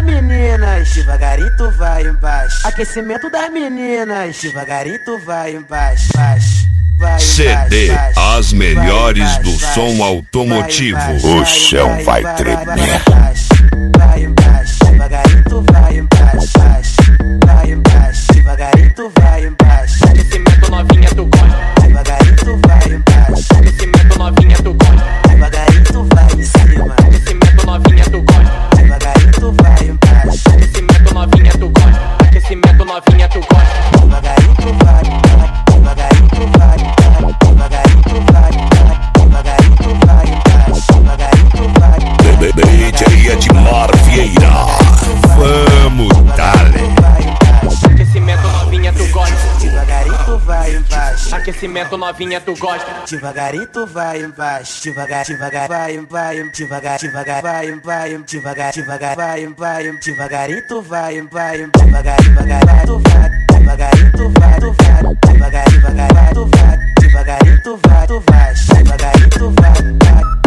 meninas, devagarinho tu vai embaixo. Aquecimento das meninas, devagarinho tu vai embaixo. CD, as melhores do som automotivo. O chão vai tremer. Vai embaixo, devagarinho tu vai embaixo. Vai embaixo, devagarinho tu vai embaixo. Aquecimento novinha tu gosta. Devagarinho tu vai embaixo. Aquecimento novinha tu gosta. Devagarinho tu vai em cima. Aquecimento novinha tu gosta. Devagarinho tu vai embaixo. Aquecimento novinha tu gosta. Aquecimento novinha tu gosta. Devagarinho tu vai, devagarinho tu vai, devagarinho tu vai, devagarinho tu vai embaixo. Devagarinho tu vai. DJ Edmar Vieira. Vamos, dale. Aquecimento novinha tu gosta. Devagarinho tu vai embaixo. Aquecimento novinha tu gosta. Devagarinho tu vai embaixo. Devagar, vai, devagar, vai, devagar, vai, devagarinho tu vai, devagar, tu vai, devagarinho tu vai, devagar, vai, tu vai, devagarinho tu vai, devagarinho tu vai.